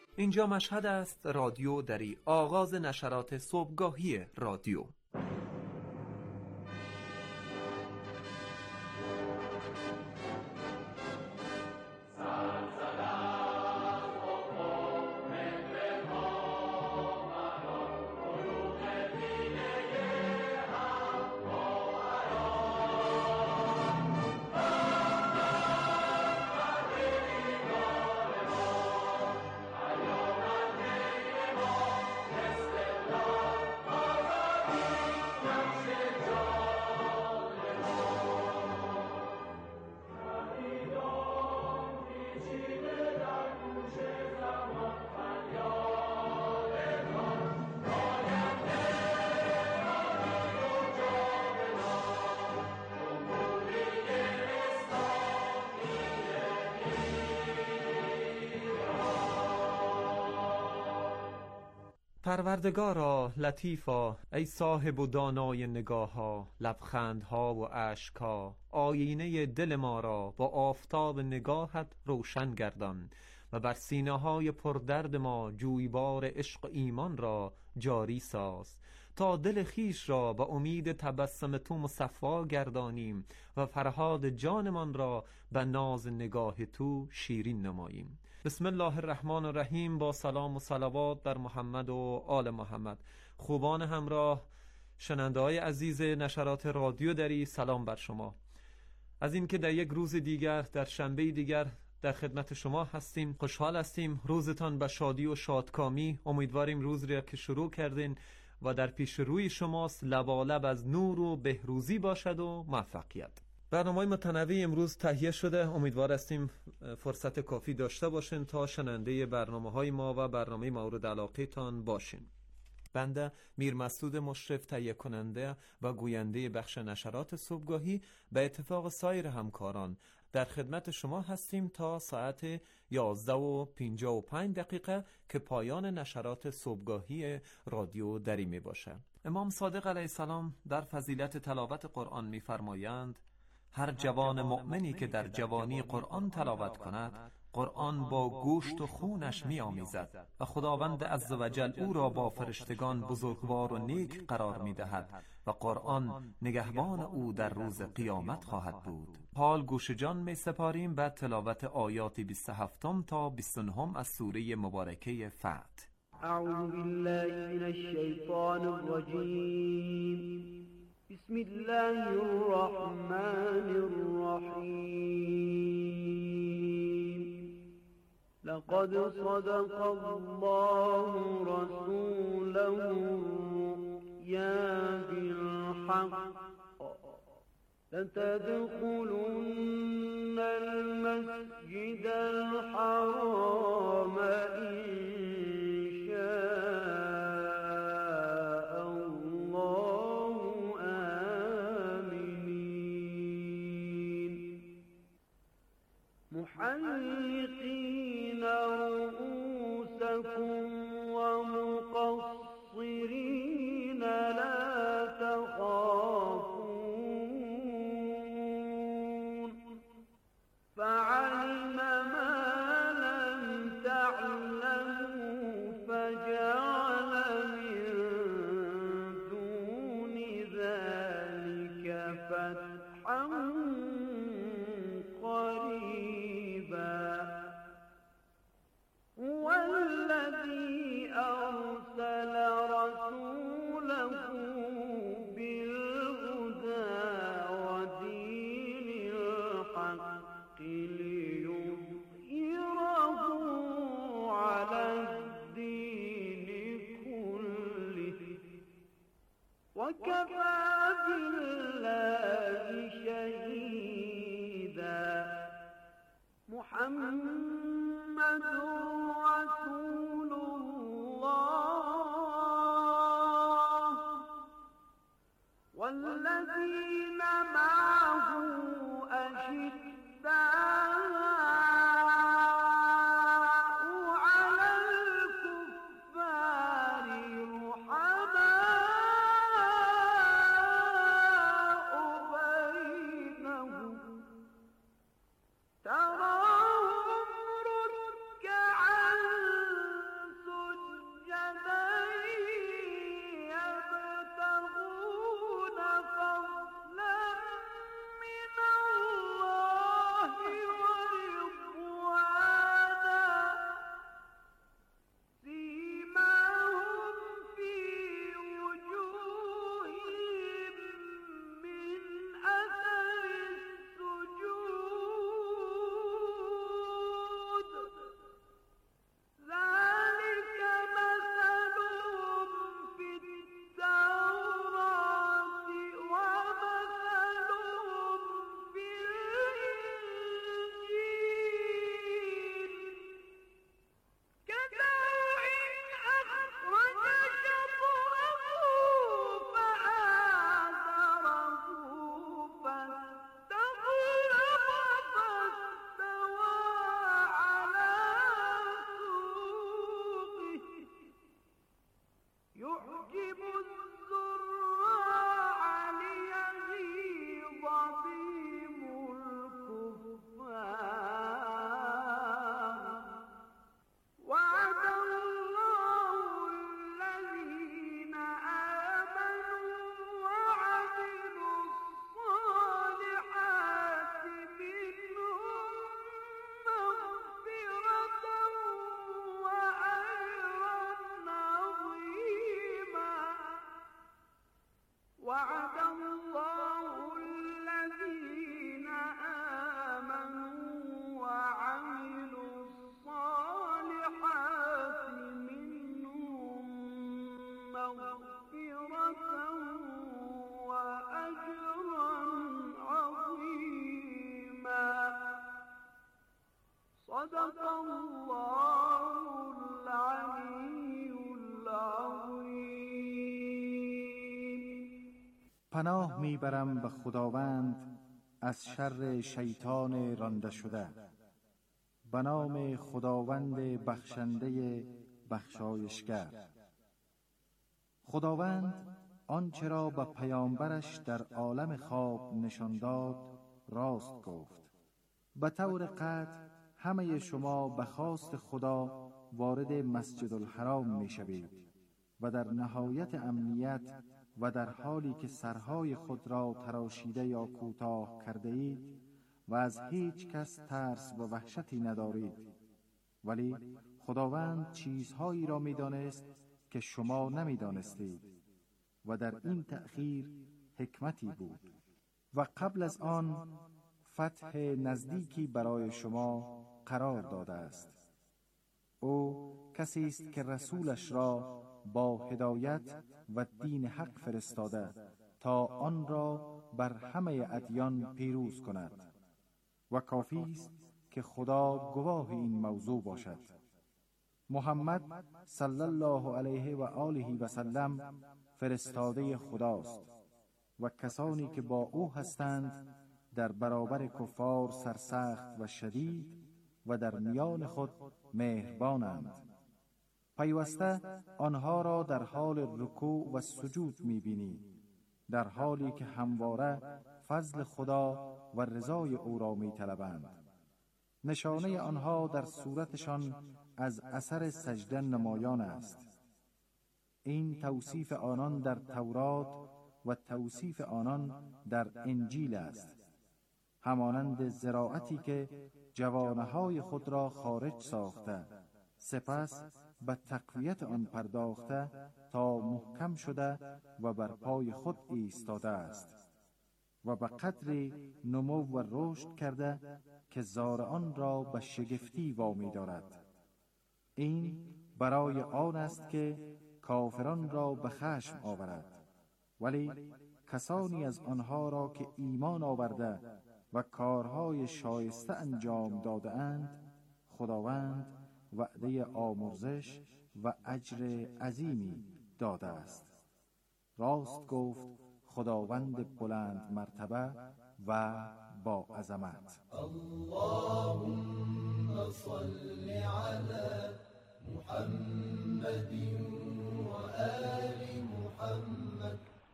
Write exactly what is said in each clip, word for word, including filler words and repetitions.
اینجا مشهد است، رادیو دری، آغاز نشرات صبحگاهی رادیو. پروردگارا، لطیفا، ای صاحب و دانای نگاه‌ها، لبخندها و اشک‌ها، آینه دل ما را با آفتاب نگاهت روشن گردان و بر سینه‌های پردرد ما جویبار عشق و ایمان را جاری ساز، تا دل خیش را با امید تبسم تو مصفا گردانیم و فرهاد جانمان را به ناز نگاه تو شیرین نماییم. بسم الله الرحمن الرحیم. با سلام و صلوات بر محمد و آل محمد. خوبان همراه، شنونده‌های عزیز نشرات رادیو دری، سلام بر شما. از این که در یک روز دیگر، در شنبه دیگر در خدمت شما هستیم، خوشحال هستیم. روزتان به شادی و شادکامی. امیدواریم روز را که شروع کردین و در پیش روی شماست لبالب از نور و بهروزی باشد و موفقیت. برنامه متنوع امروز تهیه شده. امیدوار هستیم فرصت کافی داشته باشین تا شنونده برنامه‌های ما و برنامه مورد علاقه تان باشین. بنده میر مسعود مشرف، تهیه کننده و گوینده بخش نشرات صبحگاهی، به اتفاق سایر همکاران در خدمت شما هستیم تا ساعت یازده و پنجاه و پنج دقیقه که پایان نشرات صبحگاهی رادیو دری می باشه. امام صادق علیه السلام در فضیلت تلاوت قرآن می فرمایند: هر جوان مؤمنی که در جوانی قرآن تلاوت کند، قرآن با گوشت و خونش می آمیزد و خداوند عزوجل او را با فرشتگان بزرگوار و نیک قرار می دهد و قرآن نگهبان او در روز قیامت خواهد بود. حال گوش جان می سپاریم به تلاوت آیات بیست و هفت تا بیست و نه از سوره مبارکه فتح. اعوذ بالله من الشیطان الرجیم. بسم الله الرحمن الرحیم. لقد صدق الله رسوله الرؤيا بالحق لتدخلن المسجد الحرام إن شاء الله آمنين محلقين رؤوسكم ومقصرين لا تخافون فعلم ما لم تعلموا فجعل من دون ذلك فتحا قريبا. هو الذي أرسل رسوله بالهدى ودين الحق ليظهره على الدين كله وكفى بالله شهيدا. محمد رسول الله والذين معه أشداء على الكفار رحماء بينهم تراهم ركعا پناه میبرم به خداوند از شر شیطان رانده شده. به نام خداوند بخشنده بخشایشگر. خداوند آنچه را به پیامبرش در عالم خواب نشان داد راست گفت. به طور قطع همه شما به خواست خدا وارد مسجد الحرام می شوید و در نهایت امنیت و در حالی که سرهای خود را تراشیده یا کوتاه کرده اید و از هیچ کس ترس و وحشتی ندارید. ولی خداوند چیزهایی را می دانست که شما نمی دانستید و در این تأخیر حکمتی بود. و قبل از آن فتح نزدیکی برای شما قرار داده است. او کسی است که رسولش را با هدایت و دین حق فرستاده تا آن را بر همه ادیان پیروز کند و کافی است که خدا گواه این موضوع باشد. محمد صلی الله علیه و آله و سلم فرستاده خداست و کسانی که با او هستند در برابر کفار سرسخت و شدید و در میان خود مهربانند. پیوسته آنها را در حال رکوع و سجود می‌بینی، در حالی که همواره فضل خدا و رضای او را می‌طلبند. نشانه آنها در صورتشان از اثر سجده نمایان است. این توصیف آنان در تورات و توصیف آنان در انجیل است. همانند زراعتی که جوانه‌های خود را خارج ساخته سپس به تقویت آن پرداخته تا محکم شده و بر پای خود ایستاده است و به قدری نمو و رشد کرده که زار آن را به شگفتی وامی دارد. این برای آن است که کافران را به خشم آورد، ولی کسانی از آنها را که ایمان آورده و کارهای شایسته انجام داده اند خداوند وعده آمرزش و اجر عظیمی داده است. راست گفت خداوند بلند مرتبه و با عظمت. اللهم صل علی محمد و آل محمد.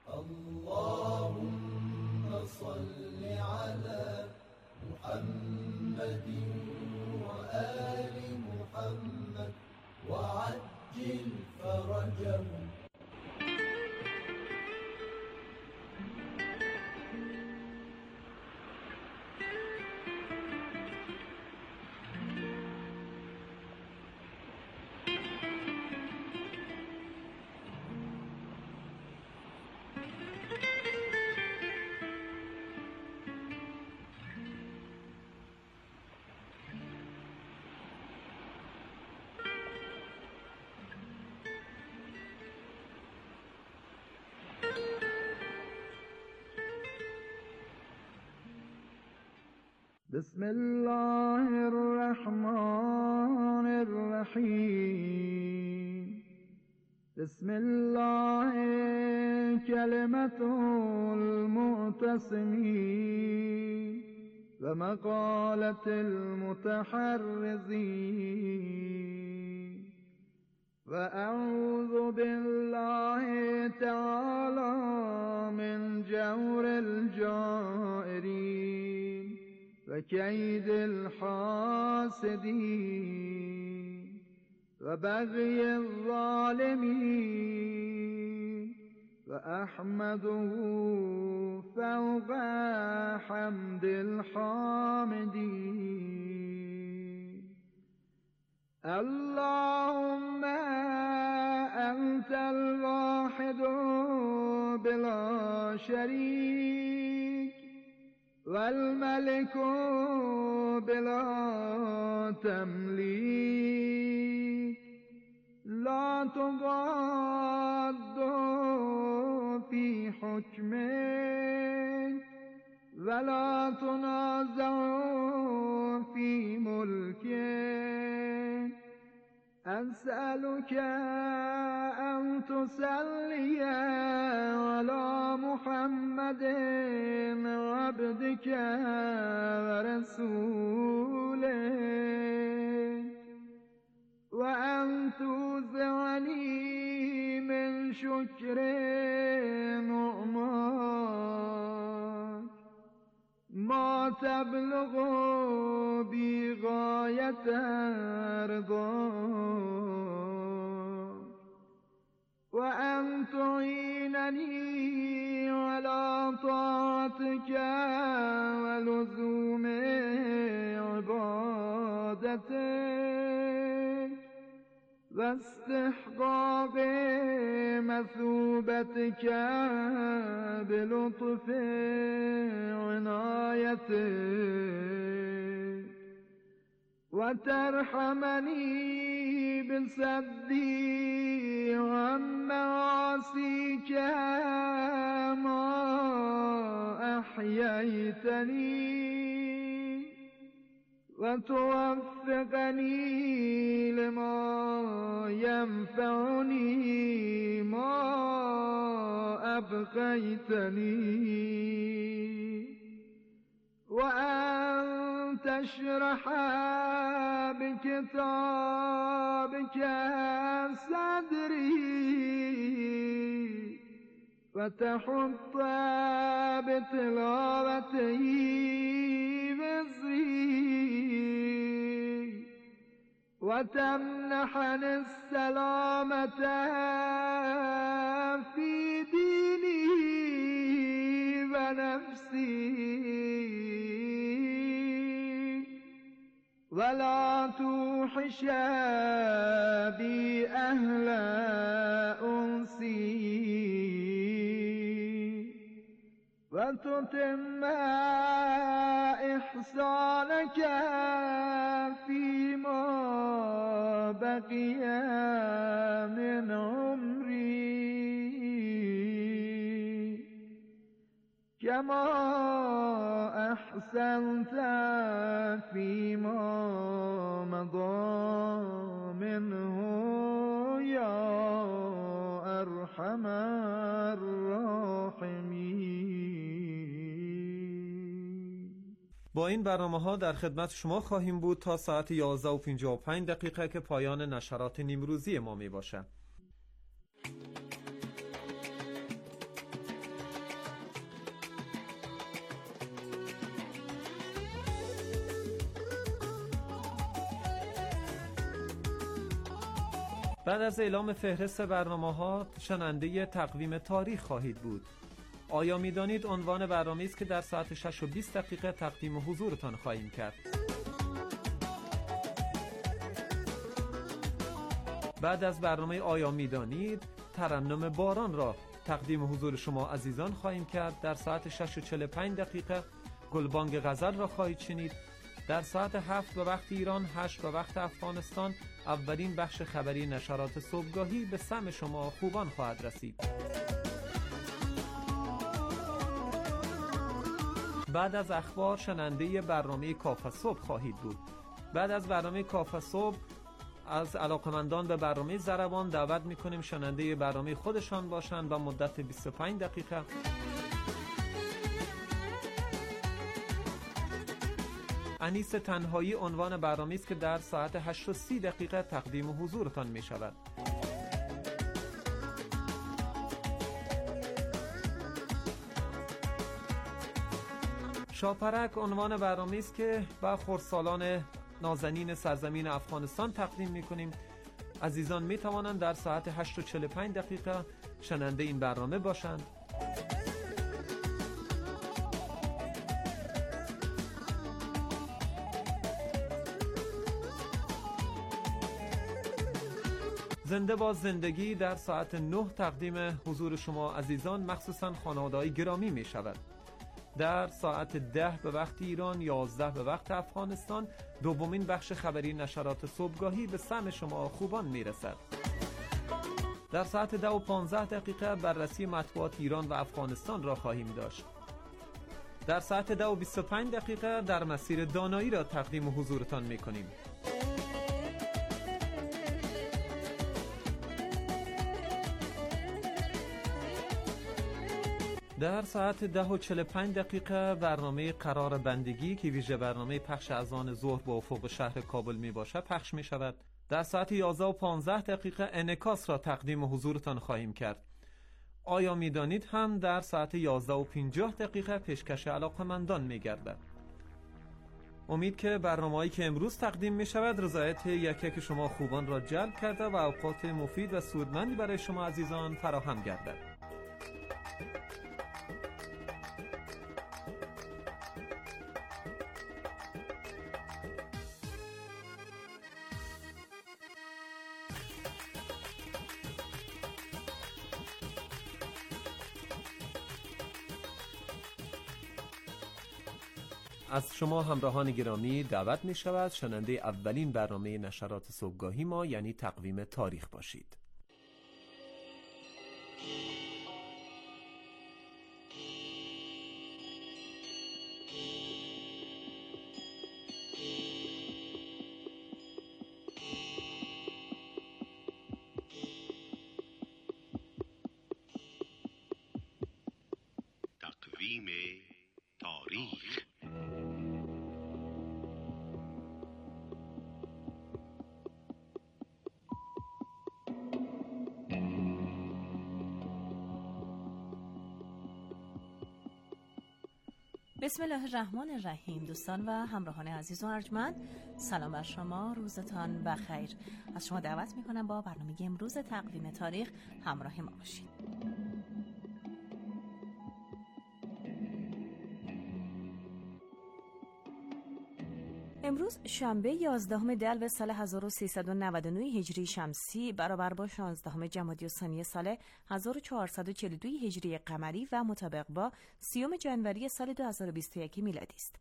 اللهم صل علی محمد و آل محمد و عجل فرجهم. بسم الله الرحمن الرحیم. بسم الله کلمة المعتصمین و مقالة المتحرزین و اعوذ بالله تعالی من جور الجائرین و کید الحاسدین و بغی الظالمین و احمده فوق حمد الحامدین. اللهم انت الواحد بلا شریک والملك بلا تملیک لا تضاد في حكمك ولا تنازع في ملكك. أسألك أن تصلي على محمد عبدك ورسولك وأن توزعني من شكر نعماك ما تبلغ بغاية رضاك وأن تعينني على طاعتك ولزوم عبادتك واستحقاق مثوبتك بلطف عنايتك وترحمني بصدي عن معاصيك ما أحييتني وتوفقني لما ينفعني ما أبقيتني وأن تشرح بكتابك صدري وتحط بتلاوته وزري وتمنحني السلامة في ديني ونفسي ولا توحش بي أهل أنسي وتتم إحسانك فيما بقي من عمري كما أحسنت فيما مضى منه يا أرحم الراحمين. با این برنامه ها در خدمت شما خواهیم بود تا ساعت یازده و پنجاه و پنج دقیقه که پایان نشرات نیمروزی ما می باشه. بعد از اعلام فهرست برنامه‌ها شنونده تقویم تاریخ خواهید بود. آیا می‌دانید عنوان برنامه است که در ساعت شش و بیست دقیقه تقدیم حضورتان خواهیم کرد؟ بعد از برنامه آیا می‌دانید ترنم باران را تقدیم حضور شما عزیزان خواهیم کرد. در ساعت شش و چهل و پنج دقیقه گلبانگ غزل را خواهید شنید. در ساعت هفت به وقت ایران، هشت به وقت افغانستان اولین بخش خبری نشرات صبحگاهی به سمع شما خوبان خواهد رسید. بعد از اخبار شنونده برنامه کافه صبح خواهید بود. بعد از برنامه کافه صبح از علاقمندان به برنامه ضربان دعوت می‌کنیم شنونده برنامه خودشان باشند و مدت بیست و پنج دقیقه. انیس تنهایی عنوان برنامه است که در ساعت هشت و سی دقیقه تقدیم حضورتان می شود. شاپرک عنوان برنامه است که با خردسالان نازنین سرزمین افغانستان تقدیم می کنیم. عزیزان می توانند در ساعت هشت و چهل و پنج دقیقه شنونده این برنامه باشند. زنده با زندگی در ساعت نه تقدیم حضور شما عزیزان مخصوصاً خانواده‌های گرامی می شود. در ساعت ده به وقت ایران، یازده به وقت افغانستان دومین بخش خبری نشرات صبحگاهی به سمع شما خوبان می رسد. در ساعت ده و پانزده دقیقه بررسی مطبوعات ایران و افغانستان را خواهیم داشت. در ساعت ده و بیست و پنج دقیقه در مسیر دانایی را تقدیم حضورتان می کنیم. در ساعت ده و چهل و پنج دقیقه برنامه قرار بندگی که ویژه برنامه پخش اذان ظهر با افق شهر کابل می باشد پخش می شود. در ساعت یازده و پانزده دقیقه انعکاس را تقدیم حضورتان خواهیم کرد. آیا می دانید هم در ساعت یازده و پنجاه دقیقه پیشکش علاقه‌مندان می گردد. امید که برنامه‌ای که امروز تقدیم می شود رضایت یک یک شما خوبان را جلب کرده و اوقات مفید و سودمندی برای شما عزیزان فراهم گردد. از شما همراهان گرامی دعوت می شود شنونده اولین برنامه نشرات صبحگاهی ما یعنی تقویم تاریخ باشید. تقویم تاریخ. بسم الله الرحمن الرحیم. دوستان و همراهان عزیز و ارجمند، سلام بر شما، روزتان بخیر. از شما دعوت میکنم با برنامه امروز تقویم تاریخ همراه ما باشید. امروز شنبه یازدهم دلو سال هزار و سیصد و نود و نه هجری شمسی برابر با شانزدهم جمادی الثانی سال هزار و چهارصد و چهل و دو هجری قمری و مطابق با سیوم جنوری سال دو هزار و بیست و یک میلادی است.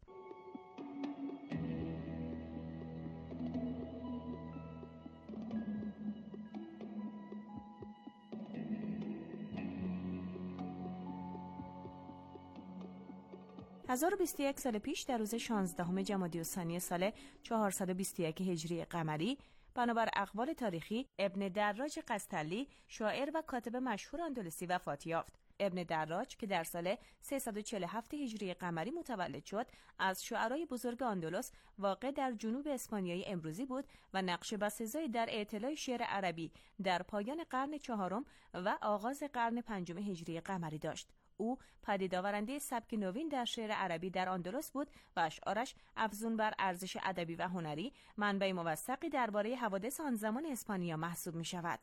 هزار و بیست و یک سال پیش در روز شانزدهم جمادی الثانی سال چهارصد و بیست و یک هجری قمری بنابر اقوال تاریخی ابن دراج قسطلی شاعر و کاتب مشهور اندلسی وفات یافت. ابن دراج که در سال سیصد و چهل و هفت هجری قمری متولد شد، از شعرای بزرگ اندلس واقع در جنوب اسپانیای امروزی بود و نقش بسزایی در اعتلاع شعر عربی در پایان قرن چهارم و آغاز قرن پنجم هجری قمری داشت. او پدید آورنده سبک نوین در شعر عربی در اندلس بود و اشعارش افزون بر ارزش ادبی و هنری منبع موثقی درباره حوادث آن زمان اسپانیا محسوب می شود.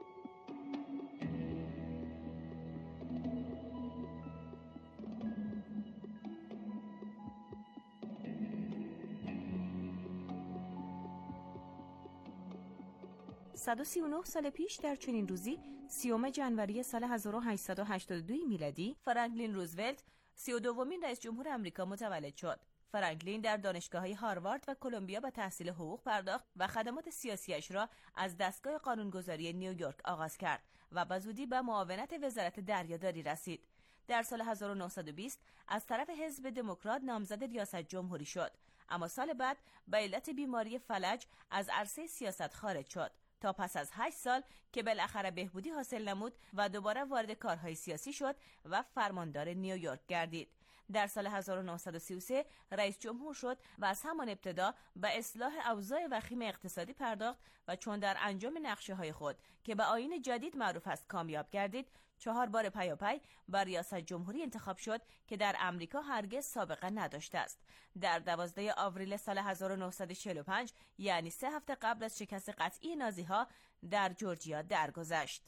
صد و سی و نه سال پیش در چنین روزی سیوم جنوری سال هزار و هشتصد و هشتاد و دو میلادی فرانکلین روزولت سی و دومین رئیس جمهور آمریکا متولد شد. فرانکلین در دانشگاه‌های هاروارد و کلمبیا به تحصیل حقوق پرداخت و خدمات سیاسیش را از دستگاه قانونگذاری نیویورک آغاز کرد و به زودی به معاونت وزارت دریاداری رسید. در سال هزار و نهصد و بیست از طرف حزب دموکرات نامزد ریاست جمهوری شد، اما سال بعد به علت بیماری فلج از عرصه سیاست خارج شد تا پس از هشت سال که بالاخره بهبودی حاصل نمود و دوباره وارد کارهای سیاسی شد و فرماندار نیویورک گردید. در سال هزار و نهصد و سی و سه رئیس جمهور شد و از همان ابتدا به اصلاح اوضاع وخیم اقتصادی پرداخت و چون در انجام نقشه‌های خود که به آیین جدید معروف است کامیاب گردید، چهار بار پیاپی بر ریاست جمهوری انتخاب شد که در امریکا هرگز سابقه نداشته است. در دوازده آوریل سال هزار و نهصد و چهل و پنج یعنی سه هفته قبل از شکست قطعی نازی‌ها در جورجیا درگذشت.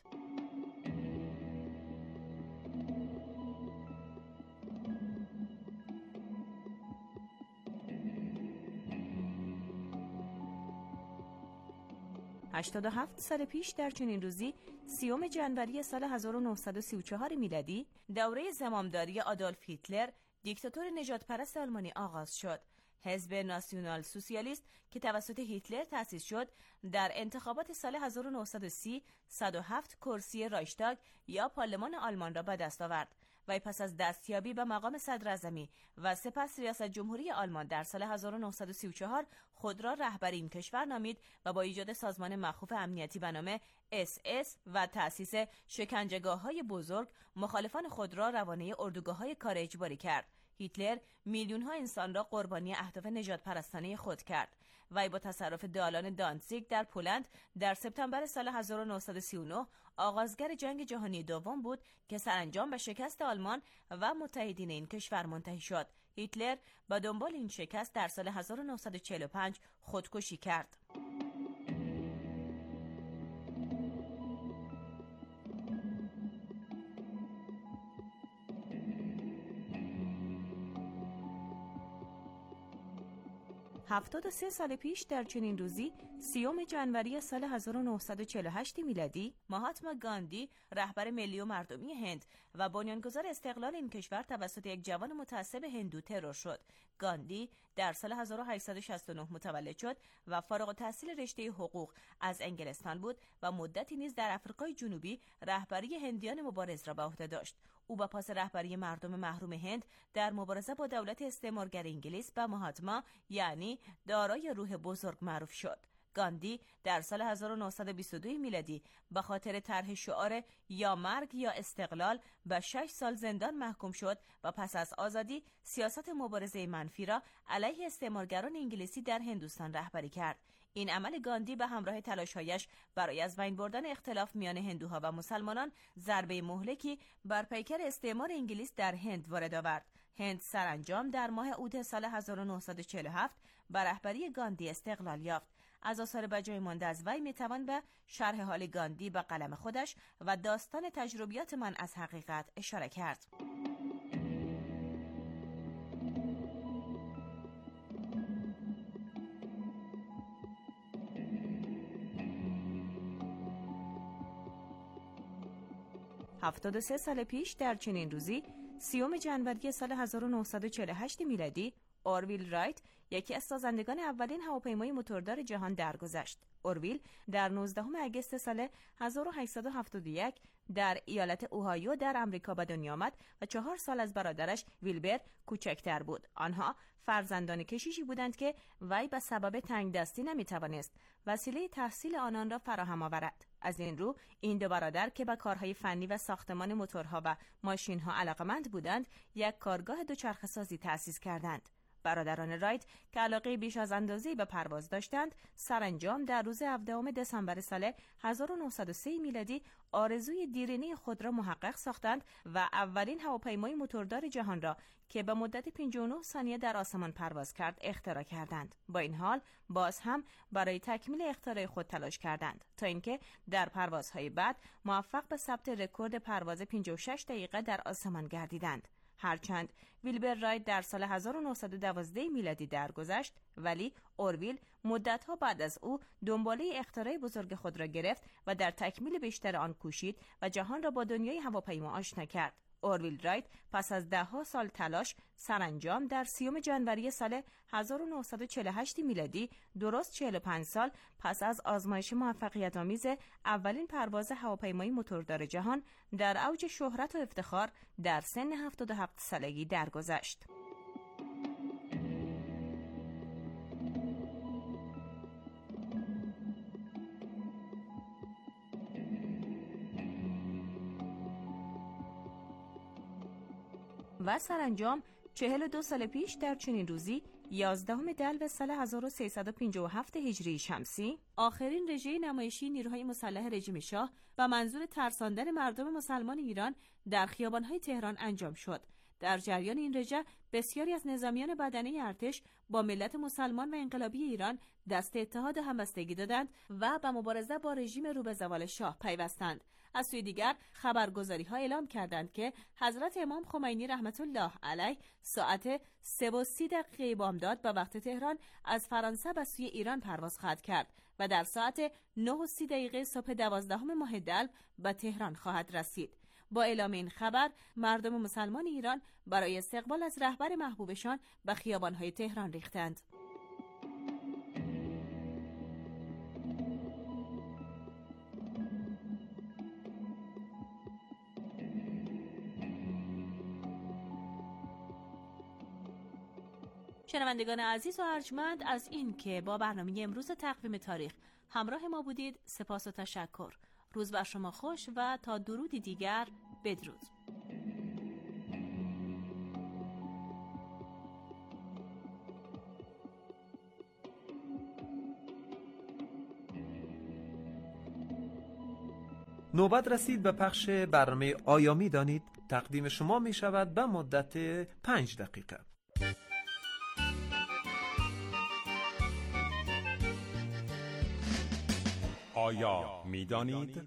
هشتاد و هفت سال پیش در چنین روزی سیوم جنوری سال هزار و نهصد و سی و چهار میلادی دوره زمامداری آدولف هیتلر دیکتاتور نژادپرست آلمانی آغاز شد. حزب ناسیونال سوسیالیست که توسط هیتلر تأسیس شد در انتخابات سال هزار و نهصد و سی صد و هفت کرسی رایشتاگ یا پارلمان آلمان را به دست آورد وی پس از دستیابی به مقام صدراعظمی و سپس ریاست جمهوری آلمان در سال هزار و نهصد و سی و چهار خود را رهبر این کشور نامید و با ایجاد سازمان مخوف امنیتی به نام اس اس و تأسیس شکنجهگاه‌های بزرگ مخالفان خود را روانه اردوگاه‌های کار اجباری کرد. هیتلر میلیون‌ها انسان را قربانی اهداف نژاد پرستانه خود کرد. وی با تصرف دالان دانتزیگ در پولند در سپتامبر سال هزار و نهصد و سی و نه آغازگر جنگ جهانی دوم بود که سرانجام به شکست آلمان و متحدین این کشور منتهی شد. هیتلر با دنبال این شکست در سال هزار و نهصد و چهل و پنج خودکشی کرد. هفتاد و سه سال پیش در چنین روزی سیوم جنوری سال هزار و نهصد و چهل و هشت میلادی ماهاتما گاندی رهبر ملی و مردمی هند و بنیانگذار استقلال این کشور توسط یک جوان متعصب هندو ترور شد. گاندی در سال هزار و هشتصد و شصت و نه متولد شد و فارغ التحصیل رشته حقوق از انگلستان بود و مدتی نیز در آفریقای جنوبی رهبری هندیان مبارز را به عهده داشت. او با پاس رهبری مردم محروم هند در مبارزه با دولت استعمارگر انگلیس به ماهاتما یعنی دارای روح بزرگ معروف شد. گاندی در سال هزار و نهصد و بیست و دو میلادی به خاطر طرح شعار یا مرگ یا استقلال به شش سال زندان محکوم شد و پس از آزادی سیاست مبارزه منفی را علیه استعمارگران انگلیسی در هندوستان رهبری کرد. این عمل گاندی به همراه تلاش‌هایش برای از بین بردن اختلاف میان هندوها و مسلمانان ضربه مهلکی بر پیکر استعمار انگلیس در هند وارد آورد. هند سرانجام در ماه اوت سال هزار و نهصد و چهل و هفت به رهبری گاندی استقلال یافت. از آثار بجای مانده از وی میتوان به شرح حال گاندی به قلم خودش و داستان تجربیات من از حقیقت اشاره کرد. هفتاد و سه سال پیش در چنین روزی سیوم جنوری سال هزار و نهصد و چهل و هشت میلادی اورویل رایت یکی از سازندگان اولین هواپیمای موتوردار جهان درگذشت. اورویل در نوزدهم آگوست سال هزار و هشتصد و هفتاد و یک در ایالت اوهایو در آمریکا به دنیا آمد و چهار سال از برادرش ویلبر کوچکتر بود. آنها فرزندان کشیشی بودند که وی به سبب تنگ دستی نمیتوانست وسیله تحصیل آنان را فراهم آورد. از این رو این دو برادر که به کارهای فنی و ساختمان موتورها و ماشین‌ها علاقه‌مند بودند، یک کارگاه دوچرخه‌سازی تأسیس کردند. برادران رایت که علاقه بیش از اندازه‌ای به پرواز داشتند، سرانجام در روز هفدهم دسامبر سال هزار و نهصد و سه میلادی آرزوی دیرینه خود را محقق ساختند و اولین هواپیمای موتوردار جهان را که به مدت پنجاه و نه ثانیه در آسمان پرواز کرد اختراع کردند. با این حال باز هم برای تکمیل اختراع خود تلاش کردند تا اینکه در پروازهای بعد موفق به ثبت رکورد پرواز پنجاه و شش دقیقه در آسمان گردیدند. هرچند ویلبر رایت در سال هزار و نهصد و دوازده میلادی درگذشت، ولی اورویل مدت‌ها بعد از او دنباله اختراع بزرگ خود را گرفت و در تکمیل بیشتر آن کوشید و جهان را با دنیای هواپیما آشنا کرد. اورویل رایت پس از ده‌ها سال تلاش سرانجام در سیوم جنوری سال هزار و نهصد و چهل و هشت میلادی درست چهل و پنج سال پس از آزمایش موفقیت‌آمیز اولین پرواز هواپیمای موتوردار جهان در اوج شهرت و افتخار در سن هفتاد و هفت سالگی درگذشت. و سرانجام چهل و دو سال پیش در چنین روزی یازدهم دلو سال هزار و سیصد و پنجاه و هفت هجری شمسی آخرین رژه نمایشی نیروهای مسلح رژیم شاه و منظور ترساندن مردم مسلمان ایران در خیابان‌های تهران انجام شد. در جریان این رژه بسیاری از نظامیان بدنه ارتش با ملت مسلمان و انقلابی ایران دست اتحاد و همبستگی دادند و به مبارزه با رژیم رو به زوال شاه پیوستند. از سوی دیگر خبرگزاری‌ها اعلام کردند که حضرت امام خمینی رحمت الله علیه ساعت سه و سی دقیقه بامداد به وقت تهران از فرانسه به سوی ایران پرواز خواهد کرد و در ساعت نه و سی دقیقه صبح دوازدهم ماه دلو به تهران خواهد رسید. با اعلام این خبر مردم مسلمان ایران برای استقبال از رهبر محبوبشان به خیابان‌های تهران ریختند. شنوندگان عزیز و ارجمند، از این که با برنامه امروز تقویم تاریخ همراه ما بودید سپاس و تشکر. روز بر شما خوش و تا درودی دیگر بدرود. نوبت رسید به پخش برنامه آیا می‌دانید؟ تقدیم شما می شود به مدت پنج دقیقه. آیا می‌دانید؟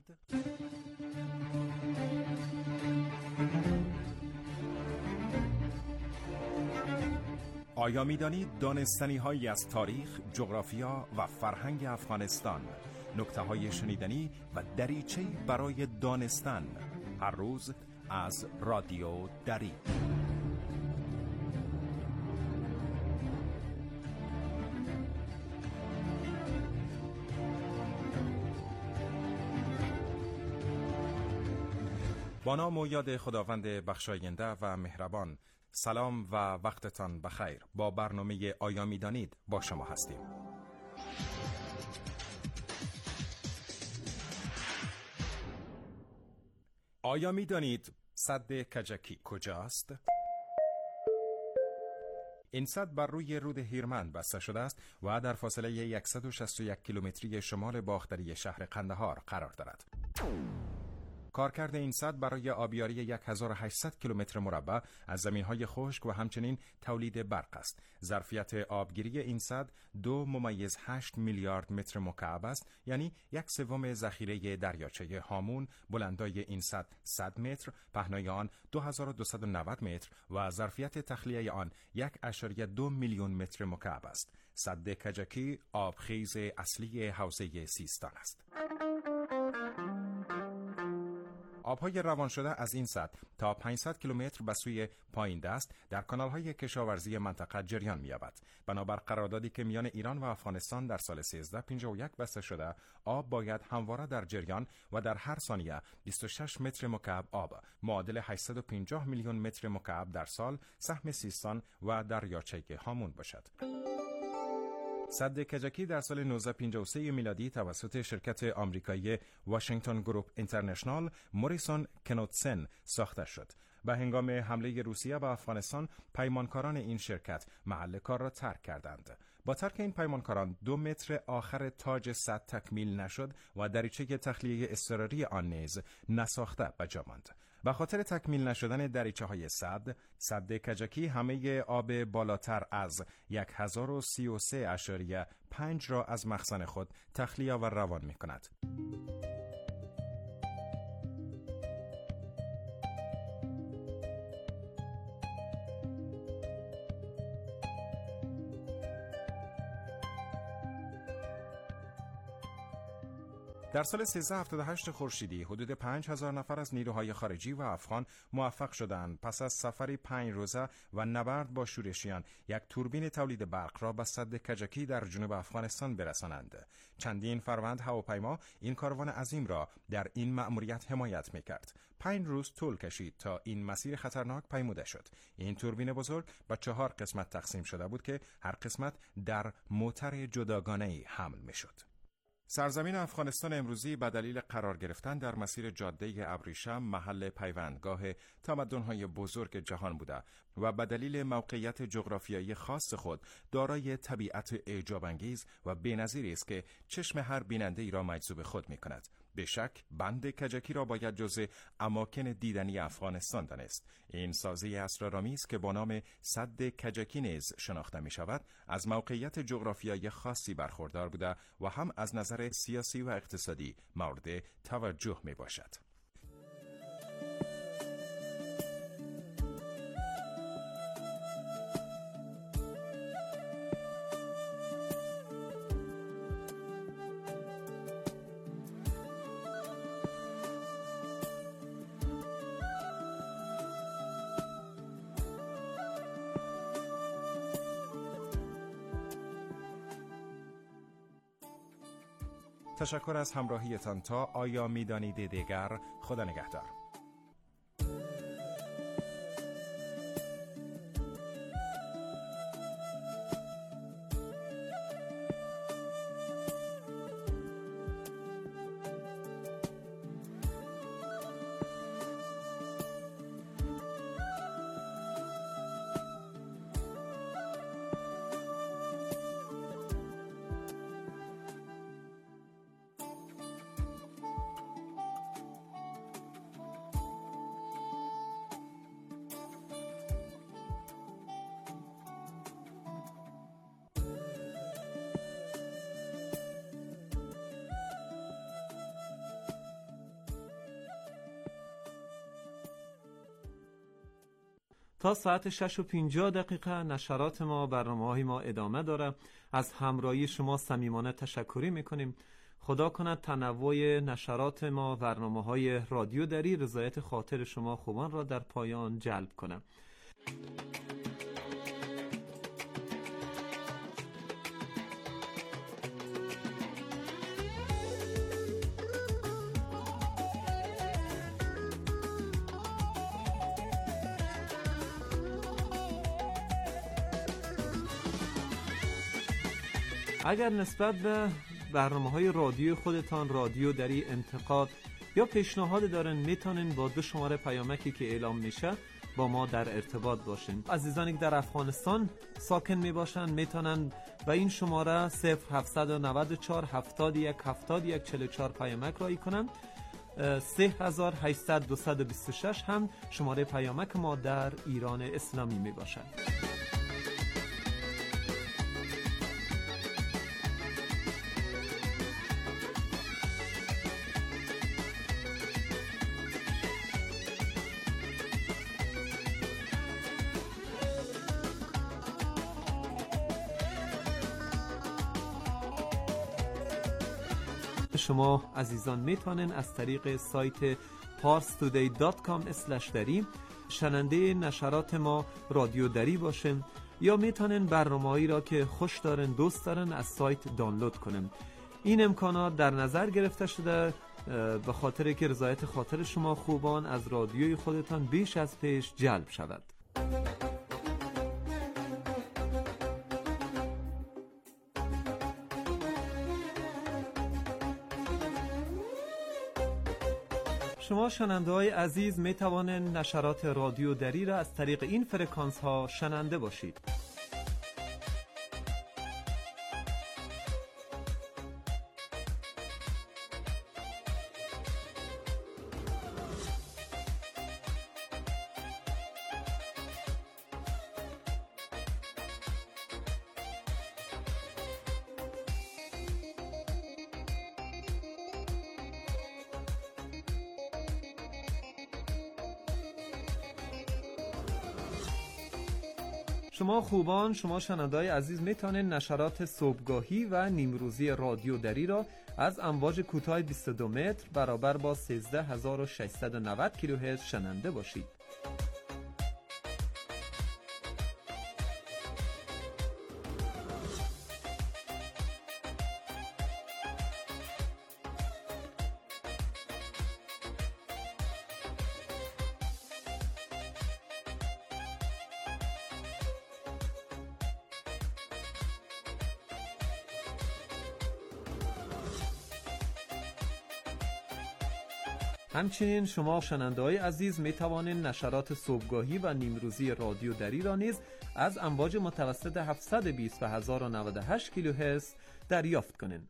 آیا می‌دانید دانستنی‌هایی از تاریخ، جغرافیا و فرهنگ افغانستان، نکته‌های شنیدنی و دریچه‌ای برای دانستن، هر روز از رادیو دری. با نام و یاد خداوند بخشاینده و مهربان. سلام و وقتتان بخیر. با برنامه آیا می‌دانید با شما هستیم. آیا می‌دانید سد کجکی کجاست؟ این سد بر روی رود هیرمند بسته شده است و در فاصله صد و شصت و یک کیلومتری شمال باختری شهر قندهار قرار دارد. کارکرد این سد برای آبیاری هزار و هشتصد کیلومتر مربع از زمین‌های خشک و همچنین تولید برق است. ظرفیت آبگیری این سد دو ممیز هشت میلیارد متر مکعب است، یعنی یک سوم ذخیره دریاچه هامون. بلندای این سد صد متر، پهنای آن دو هزار و دویست و نود متر و ظرفیت تخلیه آن یک ممیز دو میلیون متر مکعب است. سد کجکی آبخیز اصلی حوزه سیستان است. آبهای روان شده از این سد تا پانصد کیلومتر به سوی پایین دست در کانال‌های کشاورزی منطقه جریان می‌یابد. بنابر قراردادی که میان ایران و افغانستان در سال سیزده پنجاه و یک بسته شده، آب باید همواره در جریان و در هر ثانیه بیست و شش متر مکعب آب معادل هشتصد و پنجاه میلیون متر مکعب در سال سهم سیستان و دریاچه هامون باشد. سد کجکی در سال نوزده پنجاه و سه میلادی توسط شرکت آمریکایی واشنگتن گروپ اینترنشنال موریسون کنوتسن ساخته شد. به هنگام حمله روسیه به افغانستان، پیمانکاران این شرکت محل کار را ترک کردند. با ترک این پیمانکاران دو متر آخر تاج سد تکمیل نشد و دریچه تخلیه اضطراری آن نیز نساخته به جا ماند. به خاطر تکمیل نشدن دریچه های سد، سد کجکی همه آب بالاتر از هزار و سی و سه اشاریه پنج را از مخزن خود تخلیه و روان می کند. در سال سیزده هفتاد و هشت خورشیدی حدود پنج هزار نفر از نیروهای خارجی و افغان موفق شدند پس از سفری پنج روزه و نبرد با شورشیان یک توربین تولید برق را به سد کجکی در جنوب افغانستان برسانند. چندین فروند هواپیما این کاروان عظیم را در این مأموریت حمایت می‌کرد. پنج روز طول کشید تا این مسیر خطرناک پیموده شد. این توربین بزرگ به چهار قسمت تقسیم شده بود که هر قسمت در موتر جداگانه‌ای حمل می‌شد. سرزمین افغانستان امروزی به دلیل قرار گرفتن در مسیر جاده ابریشم محل پیوندگاه تمدن‌های بزرگ جهان بوده و به دلیل موقعیت جغرافیایی خاص خود دارای طبیعت اعجاب‌انگیز و بی‌نظیری است که چشم هر بیننده‌ای را مجذوب خود می‌کند. به شک بند کجکی را باید جزء اماکن دیدنی افغانستان دانست. این سازی اسرارآمیز که با نام سد کجکی نیز شناخته می شود، از موقعیت جغرافیایی خاصی برخوردار بوده و هم از نظر سیاسی و اقتصادی مورد توجه می باشد. تشکر از همراهیتان. تا آیا می‌دانید دیگر، خدا نگهدار. تا ساعت شش و پنجاه دقیقه نشرات ما، برنامه‌های ما ادامه داره. از همراهی شما صمیمانه تشکری میکنیم. خدا کند تنوع نشرات ما، برنامه‌های رادیو دری رضایت خاطر شما خوبان را در پایان جلب کنه. اگر نسبت به برنامه‌های رادیو خودتان رادیو دری انتقاد یا پیشنهاد دارن، میتونین با دو شماره پیامکی که اعلام میشه با ما در ارتباط باشین. عزیزانی که در افغانستان ساکن میباشن میتونن به این شماره صفر هفت نه چهار هفتاد و یک هفتاد و یک چهل و چهار پیامک رایی کنن. سه هزار و هشتصد دویست و بیست و شش هم شماره پیامک ما در ایران اسلامی میباشد. شما عزیزان میتونن از طریق سایت پارس تودی دات کام اسلش دری شنونده نشرات ما رادیو دری باشن، یا میتونن برنامه‌ای را که خوش دارن دوست دارن از سایت دانلود کنن. این امکانات در نظر گرفته شده به خاطر که رضایت خاطر شما خوبان از رادیوی خودتان بیش از پیش جلب شود. شما شنونده های عزیز می توانند نشرات رادیو دری را از طریق این فرکانس ها شنونده باشید. شما خوبان، شما شنونده‌های عزیز میتونید نشرات صبحگاهی و نیمروزی رادیو دری را از امواج کوتاه بیست و دو متر برابر با سیزده هزار و ششصد و نود کیلوهرتز شنونده باشید. همچنین شما شنونده‌های عزیز می توانید نشرات صبحگاهی و نیمروزی رادیو دری را نیز از امواج متوسط هفتصد و بیست و هزار و نود و هشت کیلوهرتز دریافت کنید.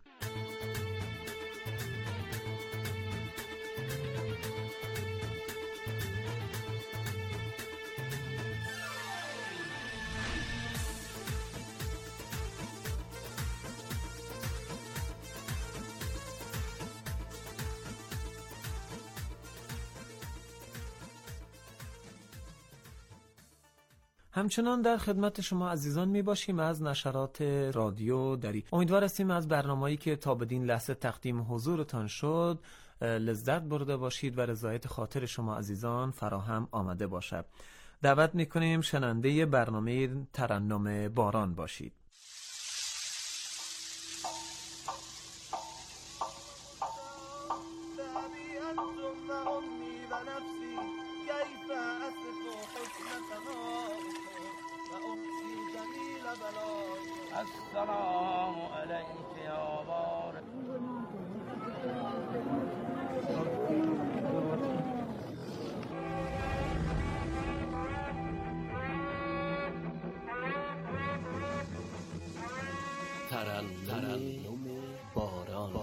همچنان در خدمت شما عزیزان می باشیم از نشرات رادیو دری. امیدوار هستیم از برنامه‌ای که تا بدین لحظه تقدیم حضورتان شد لذت برده باشید و رضایت خاطر شما عزیزان فراهم آمده باشد. دعوت می‌کنیم شنونده برنامه ترنم باران باشید. السلام علیک یا بار ترنم باران.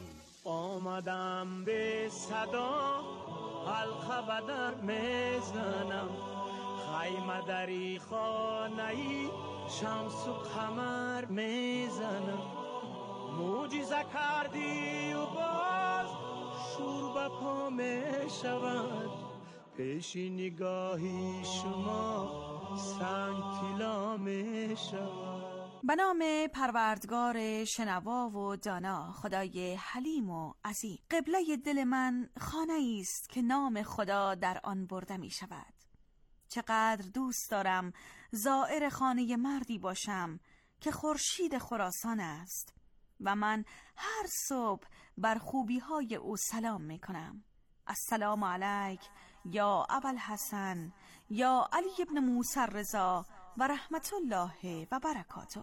آمدم به صدا حلقه بدر میزنم، خیمه دری خانه‌ای شمس و قمر میزنم. معجزه کردی و باز شور به پا میشود، پیشی نگاهی شما سنگ طلا می شود. به نام پروردگار شنوا و دانا، خدای حلیم و عظیم. قبله دل من خانه‌ای است که نام خدا در آن برده می شود. چقدر دوست دارم زائر خانه مردی باشم که خورشید خراسان است و من هر صبح بر خوبی‌های او سلام می کنم. السلام علیک یا ابوالحسن یا علی ابن موسی رضا و رحمت الله و برکاته.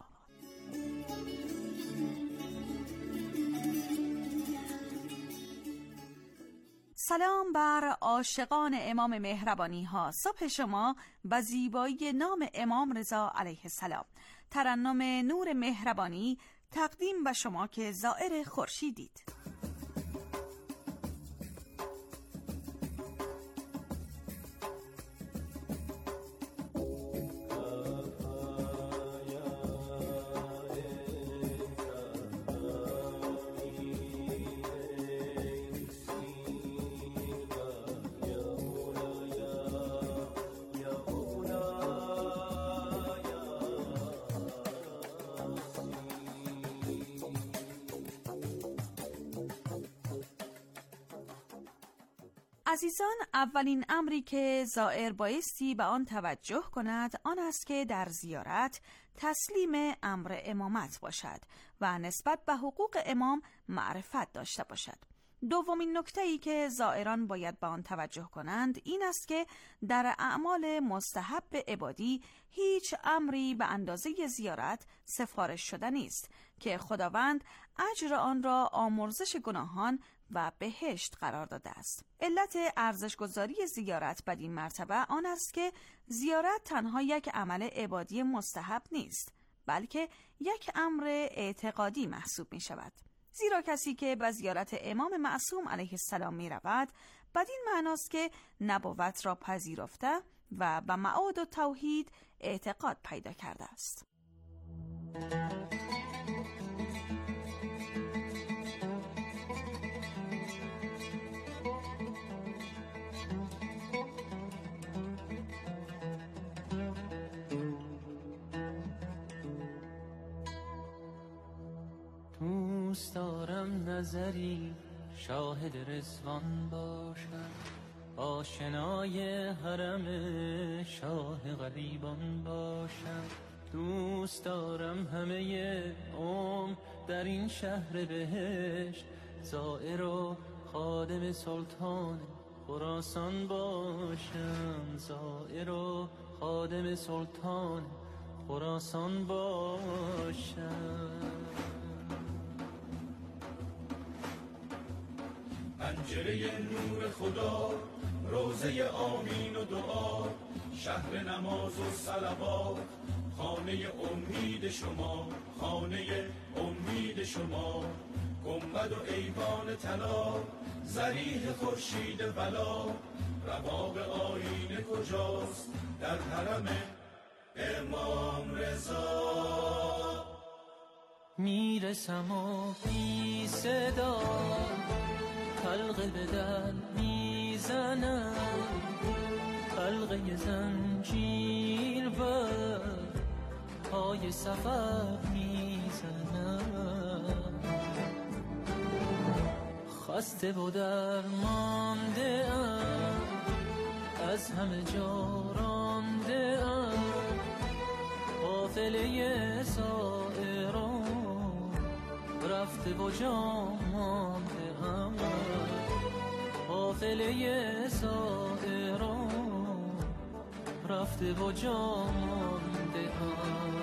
سلام بر عاشقان امام مهربانی ها. صبح شما با زیبایی نام امام رضا علیه السلام. ترنم نور مهربانی تقدیم به شما که زائر خورشیدید. عزیزان، اولین امری که زائر بایستی به آن توجه کند آن است که در زیارت تسلیم امر امامت باشد و نسبت به حقوق امام معرفت داشته باشد. دومین نکته‌ای که زائران باید به آن توجه کنند این است که در اعمال مستحب عبادی هیچ امری به اندازه زیارت سفارش شده نیست که خداوند اجر آن را آمرزش گناهان و بهشت قرار داده است. علت ارزش‌گذاری زیارت بدین مرتبه آن است که زیارت تنها یک عمل عبادی مستحب نیست، بلکه یک امر اعتقادی محسوب می شود. زیرا کسی که به زیارت امام معصوم علیه السلام می رود بدین معناست که نبوت را پذیرفته و به معاد و توحید اعتقاد پیدا کرده است. دوست دارم نظری شاهد رضوان باشم، آشنای حرم شاه غریبان باشم. دوست دارم همه عمر در این شهر بهشت زائر و خادم سلطان خراسان باشم. زائر و خادم سلطان خراسان باشم. پنجره نور خدا، روزه آمین و دعا، شهر نماز و صلوات، خانه امید شما، خانه امید شما. گنبد و ایوان طلا، ضریح خورشید ولا، رباب آیینه کجاست در حرم امام رضا. میرسم و بی صدا حلقه به در میزنم، حلقه زنجیر و پای سفر میزنم. خسته و درمانده ام، از همه جا رانده ام، قافله سائران رفته و جا مانده ام. قافله سائران رفته و جا مانده ام.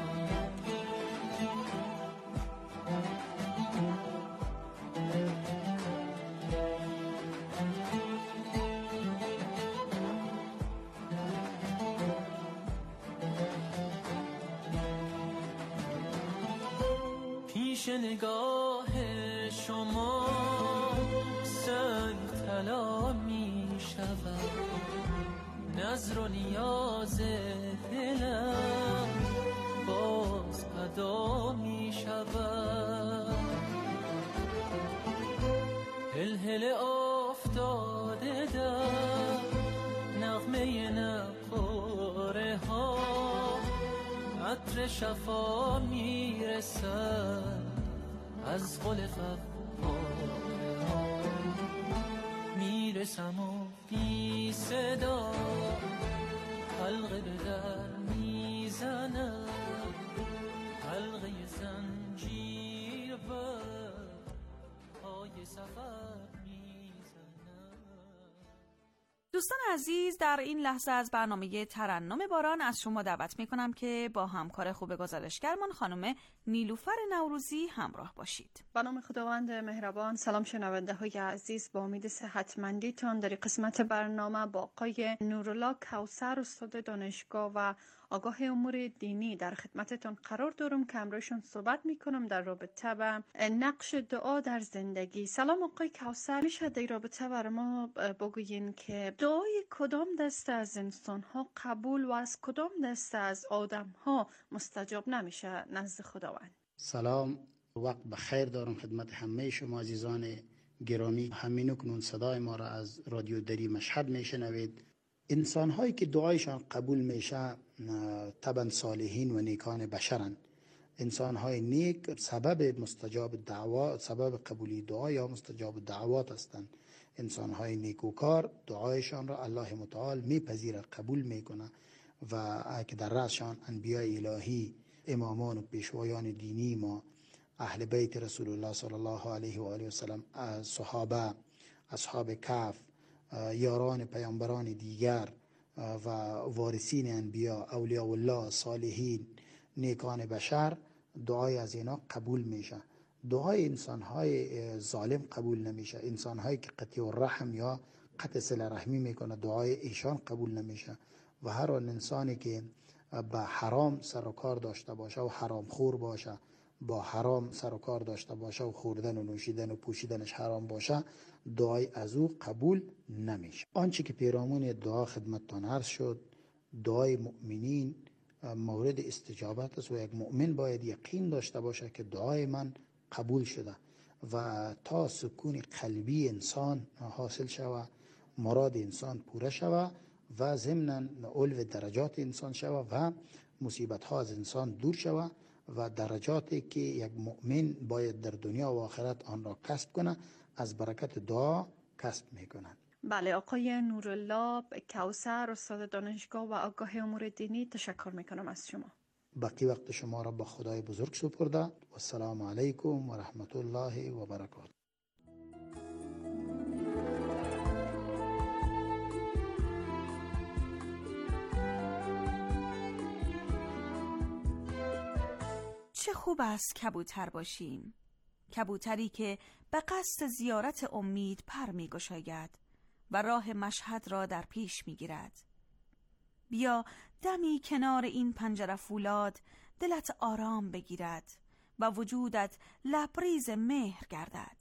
پیش نگاه شما سنگ طلا می شود، نظر و نیاز دلم باز ادا می شود. هل هل افتاده در نغمه نقاره ها عطر شفا میرسد از گل فواره ها میرسم و بی صدا حلقه به در میزنم حلقه زنجیر و پای سفر دوستان عزیز، در این لحظه از برنامه ترنم باران از شما دعوت میکنم که با همکار خوب گزارشگرمان خانم نیلوفر نوروزی همراه باشید. به نام خداوند مهربان. سلام شنونده های عزیز، با امید صحتمندیتان در قسمت برنامه با آقای نورالله کوثر، استاد دانشگاه و آگاه امور دینی در خدمتتون قرار دارم که امروزشون صحبت میکنم در رابطه با نقش دعا در زندگی. سلام آقای کوثر، میشه در رابطه بر ما بگوین که دعای کدام دسته از انسان ها قبول و از کدام دسته از آدم ها مستجاب نمیشه نزد خداوند؟ سلام، وقت بخیر دارم خدمت همه شما عزیزان گرامی. همین اکنون صدای ما را از رادیو دری مشهد میشنوید. انسان هایی که دعایشان قبول میشه طبعا صالحین و نیکان بشرند. انسان های نیک سبب مستجاب دعوات، سبب قبولی دعا یا مستجاب دعوات هستند. انسان های نیکوکار دعایشان را الله متعال میپذیره، قبول میکنه و که در رأسشان انبیاء الهی، امامان و پیشوایان دینی ما، اهل بیت رسول الله صلی الله علیه و آله و سلم، صحابه، اصحاب کهف، یاران پیامبران دیگر و وارثین انبیا، اولیاء الله، صالحین، نیکان بشر، دعای از اینا قبول میشه. دعای انسان‌های ظالم قبول نمیشه. انسان‌هایی که قطیع الرحم یا قطع صله رحمی میکنه دعای ایشان قبول نمیشه. و هر آن انسانی که با حرام سر و کار داشته باشه و حرام خور باشه، با حرام سر و کار داشته باشه و خوردن و نوشیدن و پوشیدنش حرام باشه، دعای از او قبول نمیشه. آنچه که پیرامون دعا خدمتتان عرض شد، دعای مؤمنین مورد استجابت است و یک مؤمن باید یقین داشته باشه که دعای من قبول شده و تا سکون قلبی انسان حاصل شود، مراد انسان پوره شود و ضمناً علو درجات انسان شود و مصیبت ها از انسان دور شود و درجاتی که یک مؤمن باید در دنیا و آخرت آن را کسب کنه از برکت دعا کسب میکنند. بله، آقای نورالله کوثر، استاد دانشگاه و آگاه امور دینی، تشکر میکنم از شما. باقی وقت شما را با خدای بزرگ سپرده و السلام علیکم و رحمت الله و برکاته. چه خوب است کبوتر باشیم، کبوتری که به قصد زیارت امید پر می گشاید و راه مشهد را در پیش می گیرد. بیا دمی کنار این پنجره فولاد دلت آرام بگیرد و وجودت لبریز مهر گردد.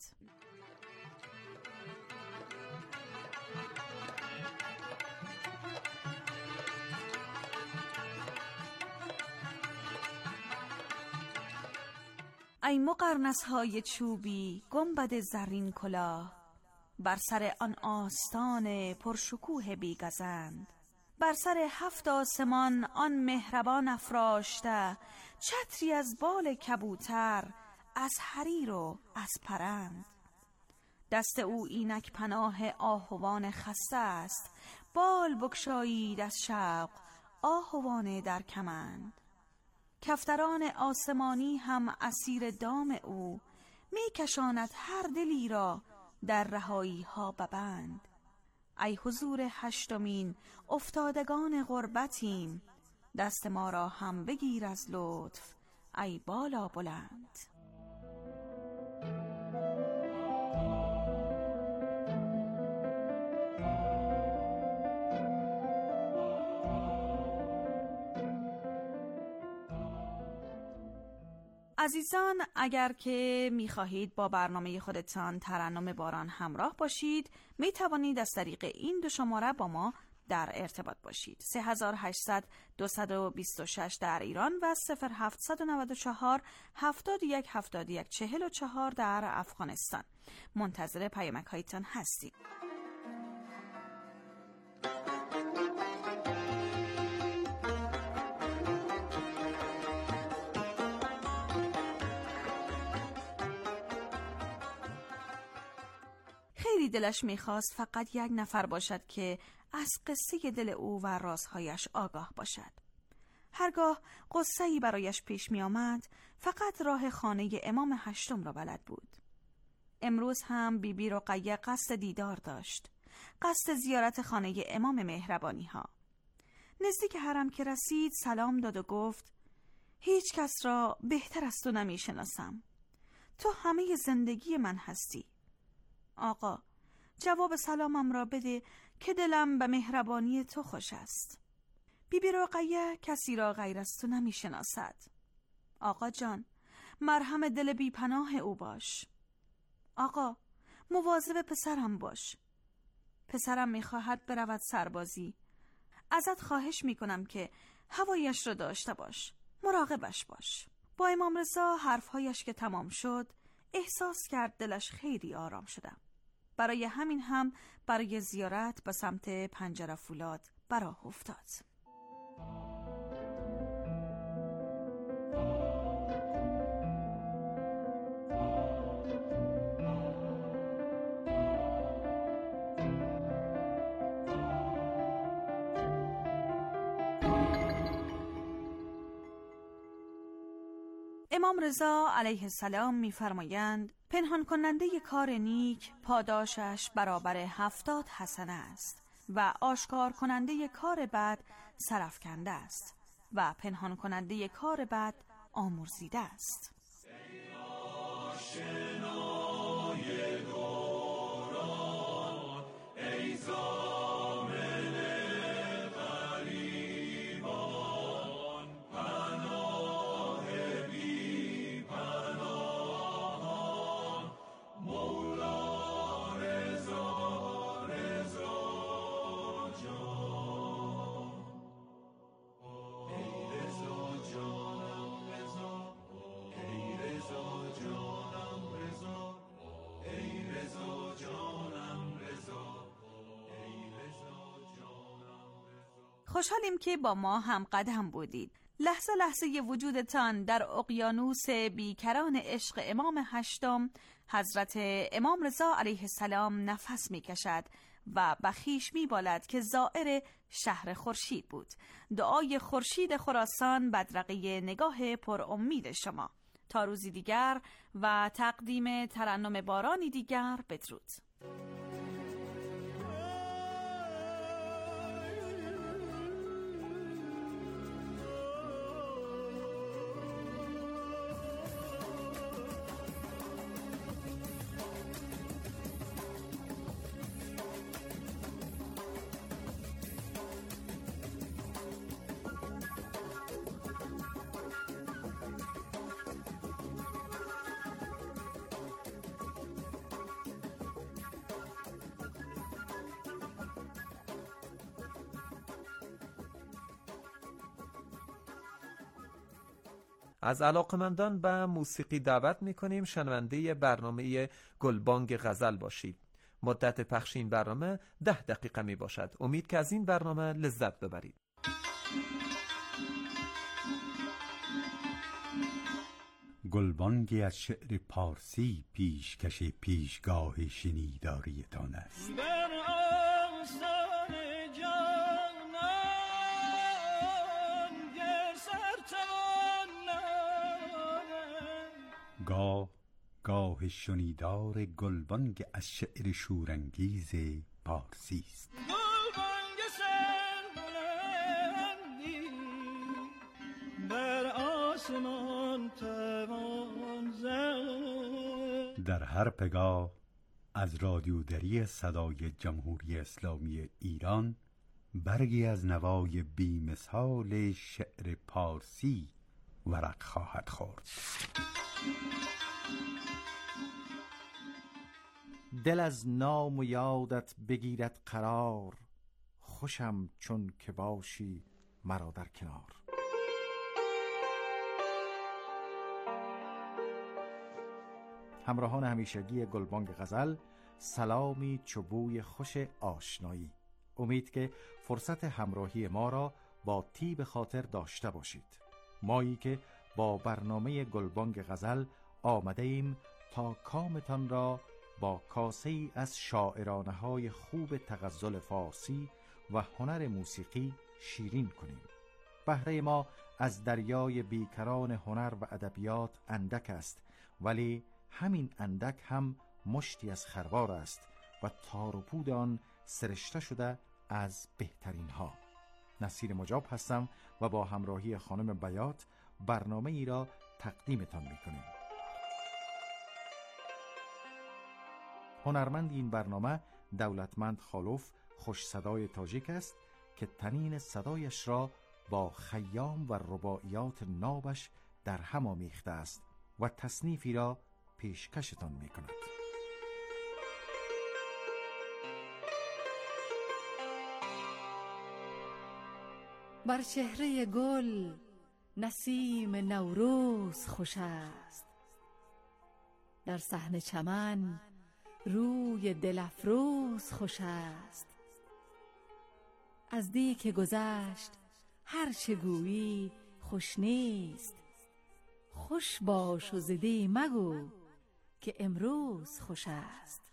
ای مقرنس های چوبی گنبد زرین کلاه، بر سر آن آستان پرشکوه بیگزند، بر سر هفت آسمان آن مهربان افراشته، چتری از بال کبوتر از حریر و از پرند. دست او اینک پناه آهوان خسته است، بال بگشایید از شوق آهوان در کمند. کفتران آسمانی هم اسیر دام او، می کشاند هر دلی را در رهایی ها ببند. ای حضور هشتمین افتادگان غربتیم، دست ما را هم بگیر از لطف ای بالا بلند. عزیزان، اگر که می‌خواهید با برنامه خودتان ترنم باران همراه باشید، می توانید از طریق این دو شماره با ما در ارتباط باشید. سه هزار و هشتصد دویست و بیست و شش در ایران و صفر هفتصد و نود و چهار هفتاد و یک هفتاد و یک چهل و چهار در افغانستان. منتظر پیامک هایتان هستیم. دلش میخواست فقط یک نفر باشد که از قصه دل او و رازهایش آگاه باشد. هرگاه قصه‌ای برایش پیش می آمد، فقط راه خانه امام هشتم را بلد بود. امروز هم بی بی رقیه قصد دیدار داشت، قصد زیارت خانه امام مهربانی ها. نزدیک حرم که رسید سلام داد و گفت: هیچ کس را بهتر از تو نمی شناسم. تو همه زندگی من هستی. آقا، جواب سلامم را بده که دلم به مهربانی تو خوش است. بی بی رقیه کسی را غیر از تو نمی شناسد. آقا جان، مرهم دل بی پناه او باش. آقا، مواظب پسرم باش. پسرم می خواهد برود سربازی. ازت خواهش می کنم که هوایش را داشته باش. مراقبش باش. با امام رضا حرفهایش که تمام شد، احساس کرد دلش خیلی آرام شده. برای همین هم برای زیارت به سمت پنجره فولاد براه افتاد. امام رضا علیه السلام می‌فرمایند پنهان کننده کار نیک پاداشش برابر هفتاد حسنه است و آشکار کننده کار بد سرافکنده است و پنهان کننده کار بد آمرزیده است. خوشحالیم که با ما هم قدم بودید. لحظه لحظه ی وجودتان در اقیانوس بیکران عشق امام هشتم حضرت امام رضا علیه السلام نفس می کشد و بخیش می بالد که زائر شهر خورشید بود. دعای خورشید خراسان بدرقه نگاه پر امید شما. تا روزی دیگر و تقدیم ترنم بارانی دیگر، بدرود. از علاقمندان به موسیقی دعوت می‌کنیم شنونده برنامه گلبانگ غزل باشید. مدت پخش این برنامه ده دقیقه می باشد. امید که از این برنامه لذت ببرید. گلبانگی از شعر پارسی پیشکش پیشگاه شنیداریتان است. گاه گاه شنیدار گلبانگ از شعر شورانگیز پارسی است. گلبانگ سربلندی بر آسمان توان زد. در هر پگاه از رادیودری صدای جمهوری اسلامی ایران برگی از نوای بی‌مثال شعر پارسی ورق خواهد خورد. دل از نام و یادت بگیرد قرار، خوشم چون که باشی مرا در کنار. همراهان همیشگی گلبانگ غزل، سلامی چوبوی خوش آشنایی. امید که فرصت همراهی ما را با طیب خاطر داشته باشید. مایی که با برنامه گلبانگ غزل آمده ایم تا کامتان را با کاسه‌ای از شاعرانه های خوب تغزل فارسی و هنر موسیقی شیرین کنیم. بهره ما از دریای بیکران هنر و ادبیات اندک است، ولی همین اندک هم مشتی از خروار است و تار و پود آن سرشته شده از بهترین ها. نصیر مجاب هستم و با همراهی خانم بیات برنامه ای را تقدیمتان میکنیم. هنرمند این برنامه دولتمند خالوف خوش صدای تاجیک است که تنین صدایش را با خیام و رباعیات نابش در هم آمیخته است و تصنیفی را پیشکشتان می کند. بر چهره گل نسیم نوروز خوش است، در صحن چمن روی دل افروز خوش است. از دی که گذشت هر چه گویی خوش نیست، خوش باش و ز دی مگو که امروز خوش است.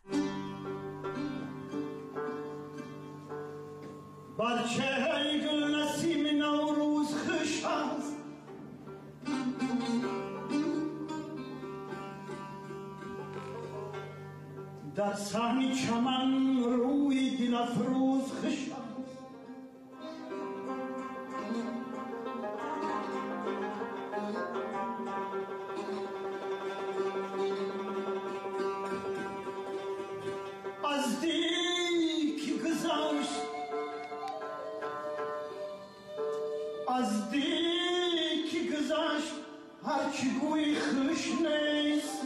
بر چهره گل نسیم نوروز خوش است، در صحن چمن روی دل افروز خوش است. از دی که گذشت از دی که گذشت هر چی گوی خوش نیست،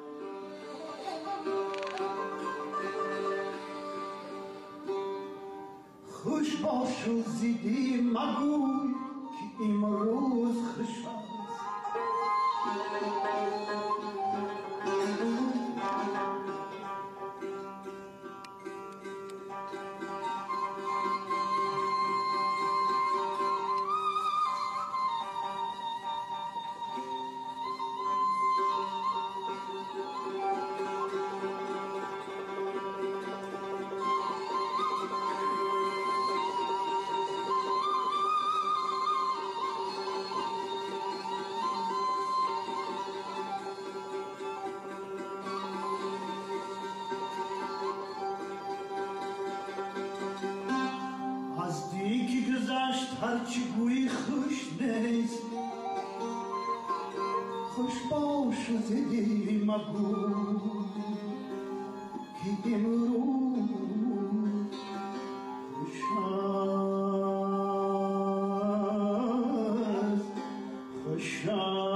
خوش باش و زیدی مگوی که امروز خوش است. هرچی گویی خوش نیست، خوش باش و زدی مگو که امروز خوش است، خوش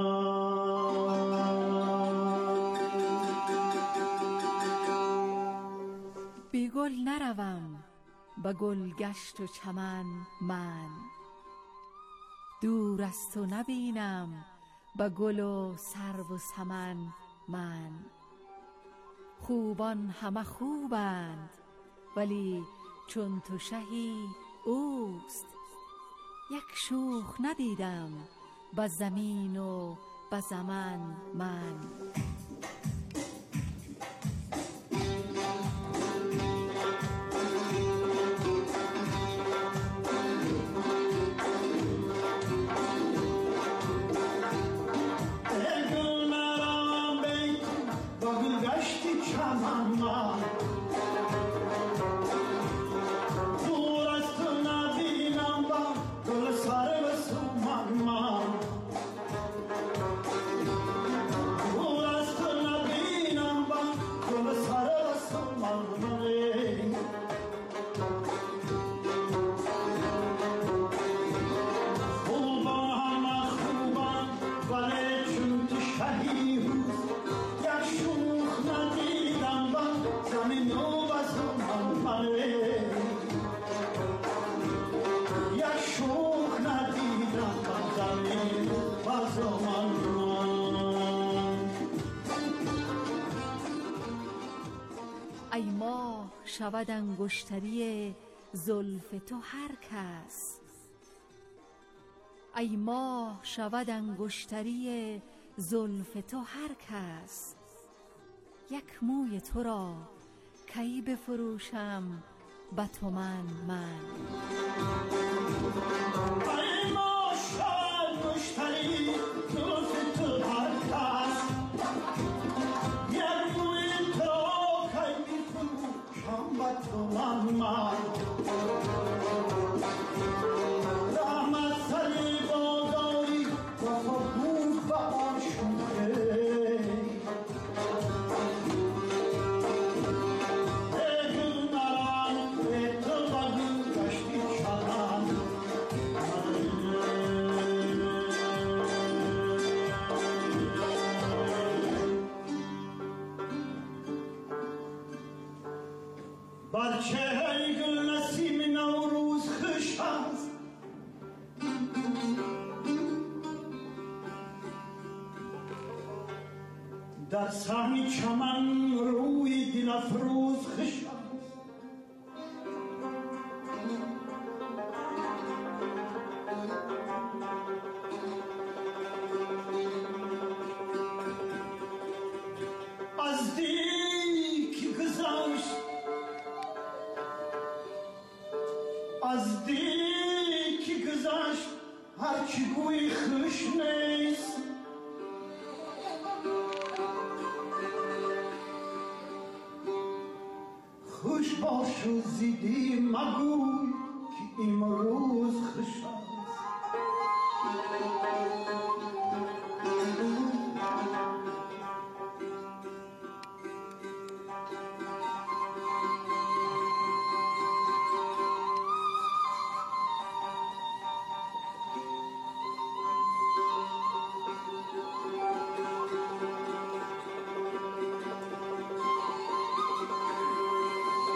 است. بی گل نروم به گلگشت و چمن من، دور از تو نبینم به گل و سرو و سمن من. خوبان همه خوبند ولی چون تو شهی اوست، یک شوخ ندیدم به زمین و به زمن من. ای ماه شود انگشتری زلف تو هر کس، ای ماه شود انگشتری زلف تو هر کس. یک موی تو را کی بفروشم به تومن من. ای ماشا مشتری دوست تو هر کس، یک موی تو را کی بفروشم به تومن من. بر چهره گل نسیم نوروز خوش است، در صحن چمن روی دل افروز خوش است. از دی که گذشت، از دی که گذشت هرچی گوی خوش نیست. خوش باش و زیدی مگوی که امروز خوش است.